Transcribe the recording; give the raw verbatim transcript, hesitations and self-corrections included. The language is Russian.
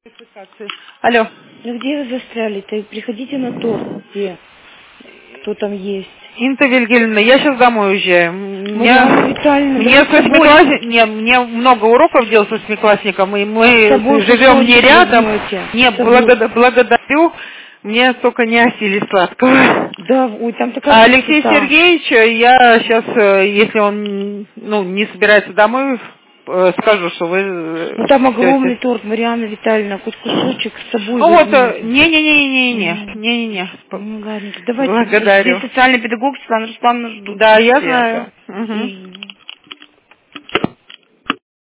Алло. Ну где вы застряли-то? Приходите на торт, где? Кто там есть? Инта Вильгельмовна, я сейчас домой уезжаю. Марьяна Витальевна, мне с восьмиклассником, не, мне много уроков делать с восьмиклассником, и мы живем не рядом. Не, благодар, благодарю, мне только не осили сладкого. Да, ой, там такая А Алексей Сергеевич, я сейчас, если он ну, не собирается домой, скажу, что вы... Ну там огромный торт, Марьяна Витальевна, хоть кусочек с собой. Ну вот, не-не-не-не-не, не-не-не. Ну ладно, давайте. Благодарю. Здесь социальный педагог Светлана Руслановна ждут. Да, я знаю. Угу.